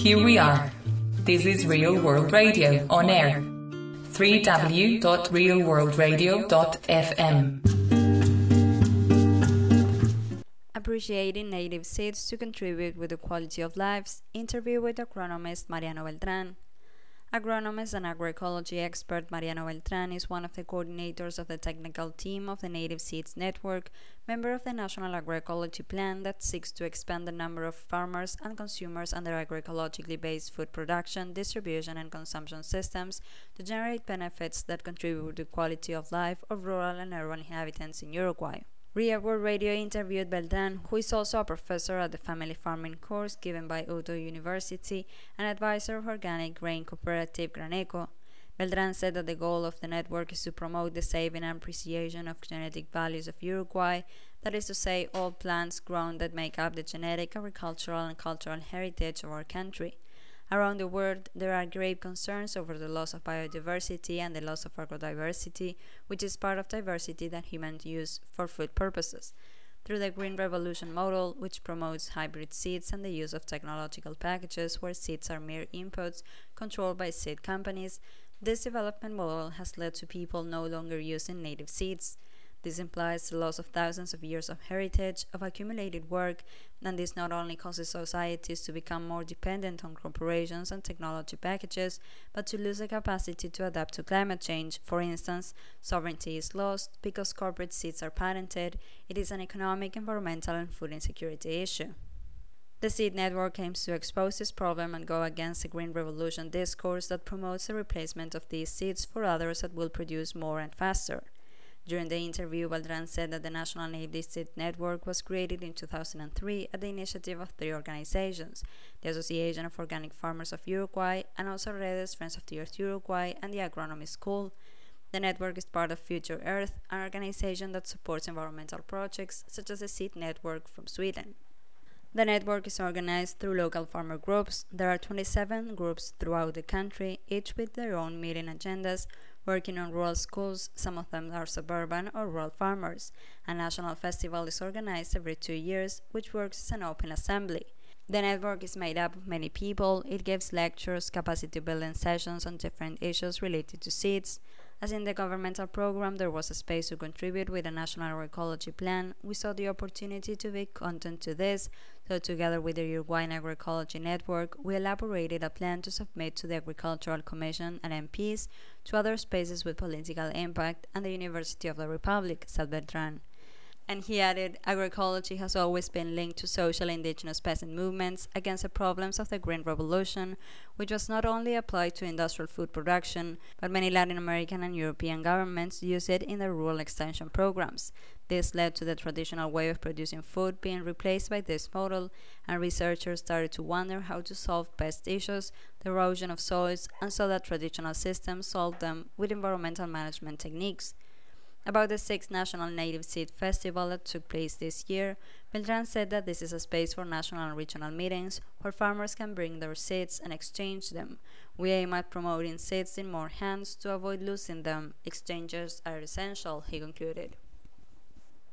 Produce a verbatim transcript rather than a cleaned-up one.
Here we are. This is Real World Radio on air. w w w dot real world radio dot f m. Appreciating native seeds to contribute with the quality of lives. Interview with agronomist Mariano Beltran. Agronomist and agroecology expert Mariano Beltran is one of the coordinators of the technical team of the Native Seeds Network, member of the National Agroecology Plan that seeks to expand the number of farmers and consumers under agroecologically based food production, distribution, and consumption systems to generate benefits that contribute to the quality of life of rural and urban inhabitants in Uruguay. Real World Radio interviewed Beltran, who is also a professor at the Family Farming course given by Uto University and advisor of organic grain cooperative Graneco. Beltran said that the goal of the network is to promote the saving and appreciation of genetic values of Uruguay, that is to say, all plants grown that make up the genetic, agricultural, and cultural heritage of our country. Around the world, there are grave concerns over the loss of biodiversity and the loss of agrodiversity, which is part of diversity that humans use for food purposes. Through the Green Revolution model, which promotes hybrid seeds and the use of technological packages where seeds are mere inputs controlled by seed companies, this development model has led to people no longer using native seeds. This implies the loss of thousands of years of heritage, of accumulated work, and this not only causes societies to become more dependent on corporations and technology packages, but to lose the capacity to adapt to climate change. For instance, sovereignty is lost because corporate seeds are patented. It is an economic, environmental, and food insecurity issue. The Seed Network aims to expose this problem and go against the Green Revolution discourse that promotes the replacement of these seeds for others that will produce more and faster. During the interview, Beltran said that the National Native Seed Network was created in two thousand three at the initiative of three organizations: the Association of Organic Farmers of Uruguay, and also Redes Friends of the Earth Uruguay, and the Agronomy School. The network is part of Future Earth, an organization that supports environmental projects such as the Seed Network from Sweden. The network is organized through local farmer groups. There are twenty-seven groups throughout the country, each with their own meeting agendas, working on rural schools. Some of them are suburban or rural farmers. A national festival is organized every two years, which works as an open assembly. The network is made up of many people. It gives lectures, capacity building sessions on different issues related to seeds. As in the governmental program, there was a space to contribute with a national agroecology plan. We saw the opportunity to give content to this, so together with the Uruguayan Agroecology Network, we elaborated a plan to submit to the Agricultural Commission and M Ps, to other spaces with political impact, and the University of the Republic, said Beltran. And he added, agroecology has always been linked to social indigenous peasant movements against the problems of the Green Revolution, which was not only applied to industrial food production, but many Latin American and European governments use it in their rural extension programs. This led to the traditional way of producing food being replaced by this model, and researchers started to wonder how to solve pest issues, the erosion of soils, and so that traditional systems solved them with environmental management techniques. About the sixth National Native Seed Festival that took place this year, Beltran said that this is a space for national and regional meetings where farmers can bring their seeds and exchange them. We aim at promoting seeds in more hands to avoid losing them. Exchanges are essential, he concluded.